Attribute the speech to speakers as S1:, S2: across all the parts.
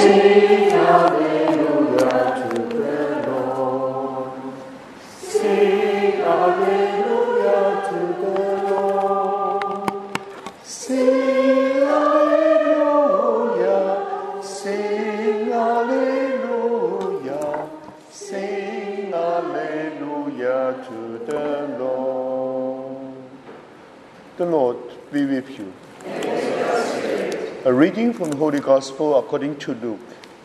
S1: Sing hallelujah to the Lord. Sing hallelujah to the Lord. Sing hallelujah. Sing hallelujah. Sing hallelujah to the Lord. The Lord be with you. A reading from the Holy Gospel according to Luke.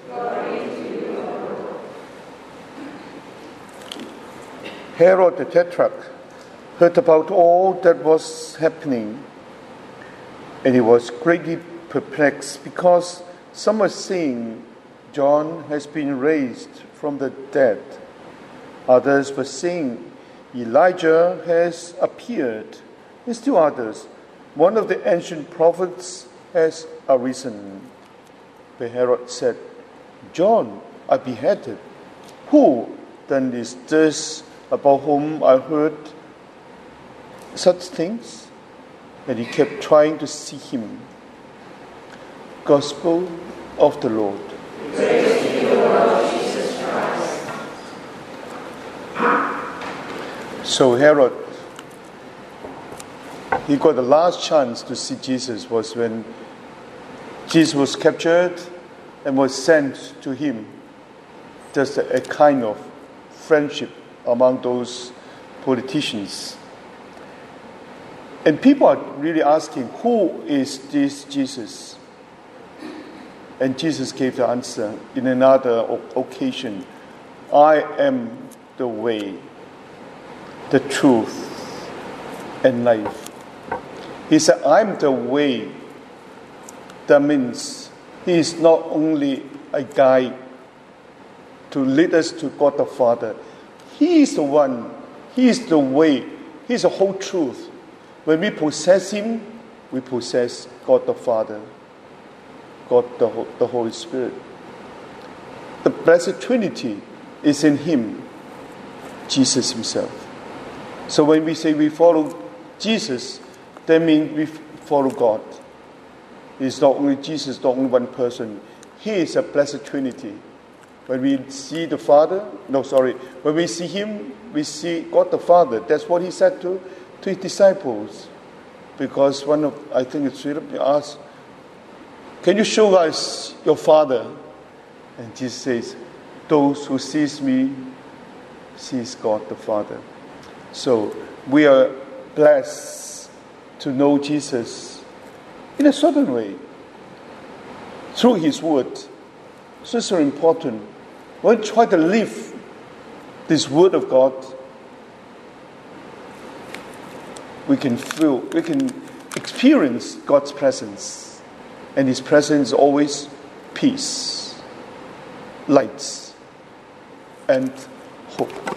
S1: Herod the Tetrarch heard about all that was happening, and he was greatly perplexed because some were saying John has been raised from the dead. Others were saying Elijah has appeared, and still others, one of the ancient prophets has arisen. But Herod said, John I beheaded. Who then is this about whom I heard such things? And he kept trying to see him. Gospel of the Lord.
S2: Praise to you, Lord Jesus Christ.
S1: So Herod, he got the last chance to see Jesus was when Jesus was captured and was sent to him. Just a kind of friendship among those politicians. And people are really asking, who is this Jesus? And Jesus gave the answer in another occasion. I am the way, the truth, and life. He said, I'm the way. That means he is not only a guide to lead us to God the Father. He is the one. He is the way. He is the whole truth. When we possess him, we possess God the Father, God the Holy Spirit. The Blessed Trinity is in him, Jesus himself. So when we say we follow Jesus, that means we follow God. It's not only Jesus, not only one person. He is a Blessed Trinity. When we see the Father, when we see him, we see God the Father. That's what he said to his disciples. Because I think it's Philip, asked, can you show us your Father? And Jesus says, those who sees me, sees God the Father. So we are blessed to know Jesus in a certain way, through his word. So it's very important. When we try to live this word of God, we can experience God's presence. And his presence is always peace, light, and hope.